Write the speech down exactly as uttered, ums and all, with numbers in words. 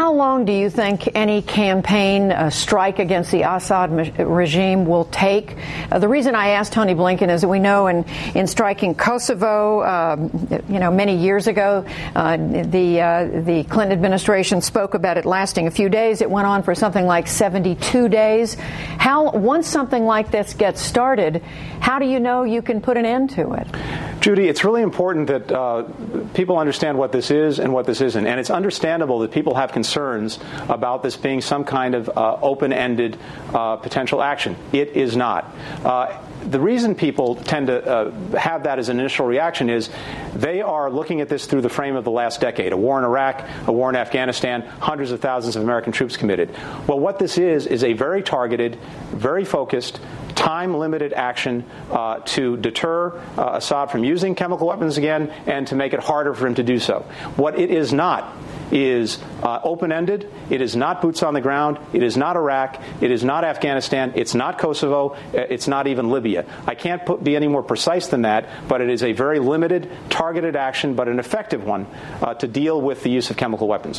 How long do you think any campaign uh, strike against the Assad regime will take? Uh, the reason I asked Tony Blinken is that we know in, in striking Kosovo, uh, you know, many years ago, uh, the uh, the Clinton administration spoke about it lasting a few days. It went on for something like seventy-two days. How, once something like this gets started, how do you know you can put an end to it? Judy, it's really important that uh, people understand what this is and what this isn't. And it's understandable that people have concerns about this being some kind of uh, open-ended uh, potential action. It is not. Uh, The reason people tend to uh, have that as an initial reaction is they are looking at this through the frame of the last decade, a war in Iraq, a war in Afghanistan, hundreds of thousands of American troops committed. Well, what this is is a very targeted, very focused, time-limited action uh, to deter uh, Assad from using chemical weapons again and to make it harder for him to do so. What it is not is uh, open-ended. It is not boots on the ground. It is not Iraq. It is not Afghanistan. It's not Kosovo. It's not even Libya. I can't put, be any more precise than that, but it is a very limited, targeted action, but an effective one uh, to deal with the use of chemical weapons.